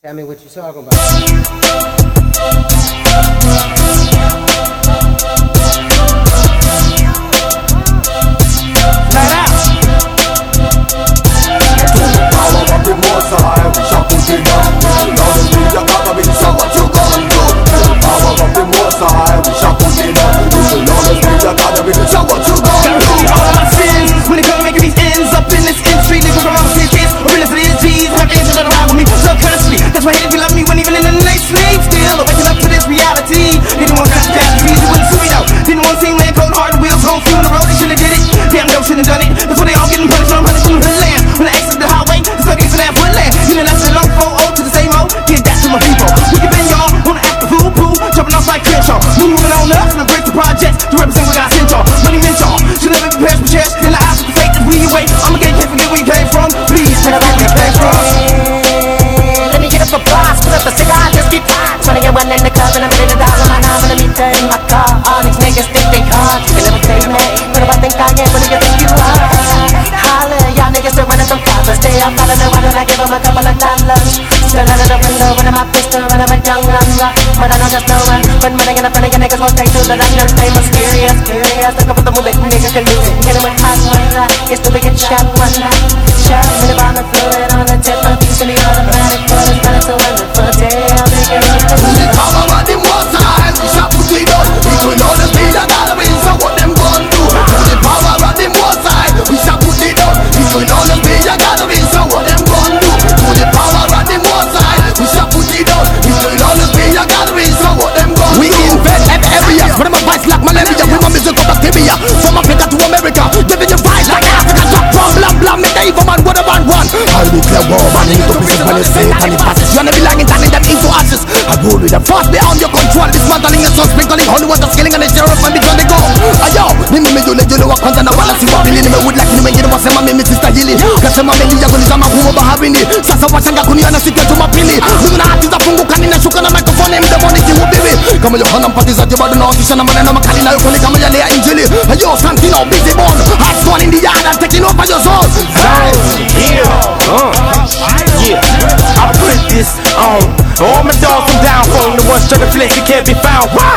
Tell me what you're talking about. That's why if you love me when even in the night sleep, still waking up to this reality. Didn't want catastrophes, you wouldn't sue me out. Didn't want to see man cold hard wheels home fuel the road. They should've did it. Damn, no, shouldn't have done it. That's why they all getting punished. I'm running through the land. When I exit the highway, it's like it's an half one land. You know that's the long 4-0 to the same old. Get that to my people. We can bend y'all, wanna act the fool, jumping off like Crenshaw. Moving on up from the break the projects to represent what I sent y'all. Money meant y'all. Should never be prepared for shares. In the eyes of the fake, if we away, I'ma get can't forget where you came from. Please, take back where you came from. For boss, put up the cigar, just keep hot. Trying to get one in the club and $1 million my name and a meter in my car. All these niggas think they hard, you can never take me. But if I think I am, what do you think you are? Holla, y'all niggas are running from coppers. Stay up out of the water, I give them a couple of dollars. Still out of the window, one of my pistol, one of my young rock. But I know there's no one, put money in the front of your niggas won't take to the line. They mysterious, curious, looking for the movement, niggas can lose it. Hit it with hot one night, it's the wicked shot one night. Shot with the bomb and fluid on the tip of these in the automatic bullets. So wonderful day, I'll make it right. The power of the most high, we shall put it on. It will all the speed of the wind, so what them gon' do? The power of the most high, we shall put it on. It will all the speed of the wind, so what them gon' do? The power of the most high, we shall put it on. It will all the speed of the wind, so what them gon' do? We invent every area, for them advice like malaria. We my musical bacteria, from Africa to America, giving you vibes like Africa. Drop bomb, blam blam, make the evil man what a man want. I'll declare war, man, into pieces when it's fake and it passes. You're never lying, turning them into ashes. I rule with the force beyond your control. Dismantling your sons, sprinkling holy water, scaling and the sheriff and before they go. Ayo, mimi yule yule wa kwanza na wala si wa pili. Nimewood like nimengine wasema mimi sistahili. Kasema meli yako ni zama huo baharini. Sasa washanga kuniona siku ya Jumapili. Mimi na hati za funguka ninashuka na microphone mdomoni kihubiri. Kama Yohana Mbatizaji bado nawatisha na maneno makali na yukoni kama yale ya Injili. Ayo, Santino, busy born, hot one in the yard and taking over your soul. Yeah, I put this on all my dogs. I'm down for them, the ones trying to flex it can't be found. Why?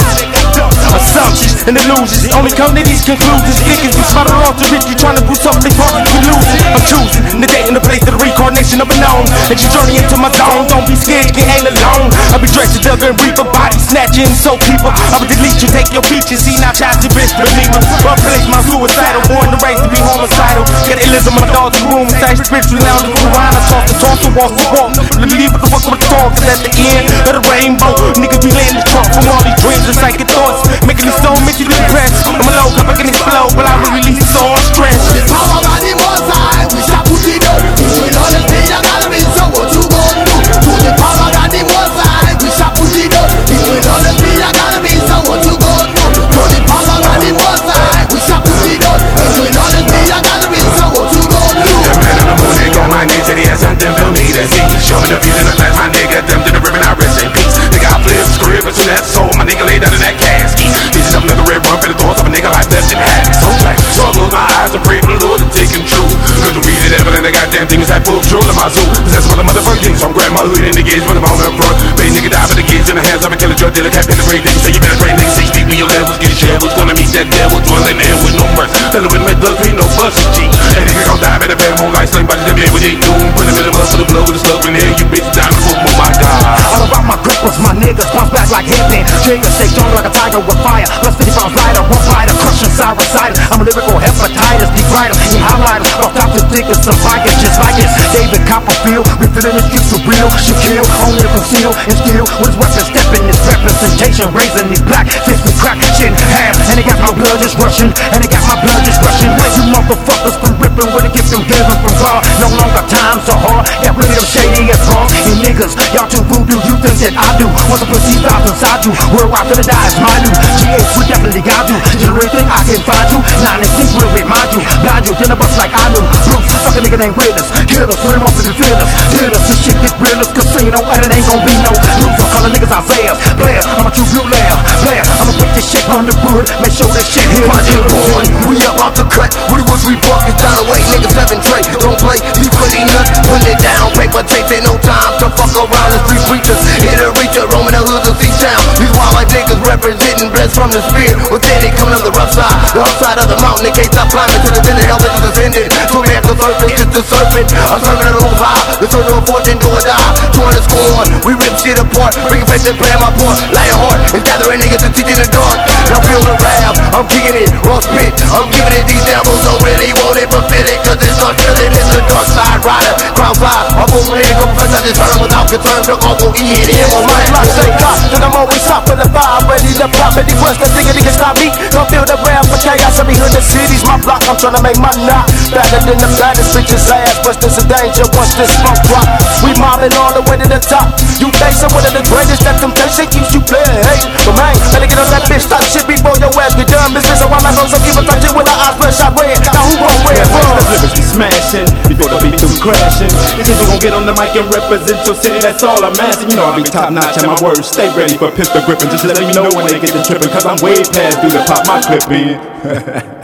Assumptions and illusions only come to these conclusions. Niggas be smarter off the rich, you trying to do something they probably could lose. I'm choosing the day and the place of the reincarnation of a known. And you journey into my zone, don't be scared, you ain't alone. I'll be dressed as Duggar and Reaper, body snatching so people. I will delete you, take your features, see now child your best believer. Replace my suicidal, born the race to be homicidal. Get ills of my dogs in the room, say spiritually now the Quran. I toss the toss, the walk the walk. Leave what the fuck with the talk, cause at the end of the rainbow, niggas be laying the trunk from all these dreams and psychic thoughts. Making me so mentally depressed. I'm a low cup, I can explode, but I will release all stress. The power of the most high, we shall put it on. It will all the speed of the wind, so what you gon' do? To the power of the most high, we shall put it on. It will all the speed of the wind, so what you gon' do? To the power of the most high, we shall put it on. It will all the speed of the wind, so what you gon' do? The man in the morning on my knees and he has something for me to see. Show me the feeling of life, my nigga, them to the ribbon, I rest in peace. Nigga, I flip, screw it, but soon that soul, my nigga lay down in that casket. This is another red run for the thoughts of a nigga life left in half. So black, so I close my eyes and pray for the Lord to take control. Cause the read the devil and the goddamn thing is like full control of my soul. Possessed by the motherfucking, so I'm grabbing my hood in the gates, put them on up front. Baby nigga die for the kids in the hands of a killer drug dealer, can't penetrate niggas. Say you better pray niggas, 6 feet when your levels get shovels. Gonna meet that devil, dwelling there with no mercy. Tell him with my blood, ain't no busted G. And nigga gon' die better bad moonlight, sling by the devil with they doom. Put him in the mud for the blood with the stuff in there, you bitch down the foot, oh my God. All about my grippers, my niggas bounce back like headband. Trigger shake, strong like a tiger with fire. Plus 50 pounds lighter, one fighter, crushing sinusitis. I'm a lyrical hepatitis, deep writer, he highlighter. Off top to thick as some vikings, just like this. David Copperfield, we feeling the streets for real. She kill, only to conceal and steal. With his weapon stepping, this representation, raising these black fists with crack shit in half. And they got my blood just rushing, and they got my blood just rushing. You motherfuckers from ripping with a gift from giving from God. No longer times are hard, got rid of them shady as wrong. And niggas, y'all too voodoo, you think that I do. Want to put these thoughts inside you, where I'm gonna die is my new. GH would definitely guide you, generate thing I can find you. 9 instincts will remind you, blind you, then a bust like I do. Bruce, fuck a nigga named Witness, kill us, put him off to the feelers. Kill us, this shit get realest, casino, and it ain't gon' be no loser. Call the niggas Isaiah, player, I'm a true blue layer, player, I'ma put this shit on the wood, make sure that shit here. My nigga boy, we up out the cut, what it was we buck, it's down away, niggas 7 Trey, don't play, you put it nuts, put it down, paper chase, ain't no time to fuck around. The street preachers, hit a reacher, roaming the hoods of C-Town. These wild white niggas representing blessed from the spirit. Within it coming up the rough side, the upside of the mountain. They can't stop climbing to the end of hell, this is ascending. So we have to surface, just the serpent. I'm serving at a low high, the search of a fortune, do or die. Torn and scorn, we rip shit apart. Bringing face and playing my part, lion heart. And gathering niggas to teach in the dark. Now feel the rap, I'm kicking it, raw spit. I'm giving it, these devils don't really want it, but feel it, cause it's not killing. It's the dark side rider, crown side. I'm over here, go profess, I just turn without concern. Look, I'll go eat it, on my life. Say God, then I'm always top of the fire, ready to pop any question. Thinking niggas stop me, don't feel the ram for chaos. Every hood, the city's my block, I'm trying to make my knot. Better than the baddest bitches ass, but there's a danger once this smoke drop. We mobbing all the way to the top. You think some one of the greatest, that temptation keeps you playing. Hey, but man, better get on that bitch, stop shit before your ass get done. Business, so I'm not gonna keep it touching with the eyes bloodshot red. Now who gon' wear it? The lyrics be smashing before the beat do crashing. It's just gon' get on the mic and represent your city, that's all I'm asking. You know I be top notch and my words stay ready for pistol gripping. Just let me know when they get to tripping, cause I'm way past due to pop my clip in.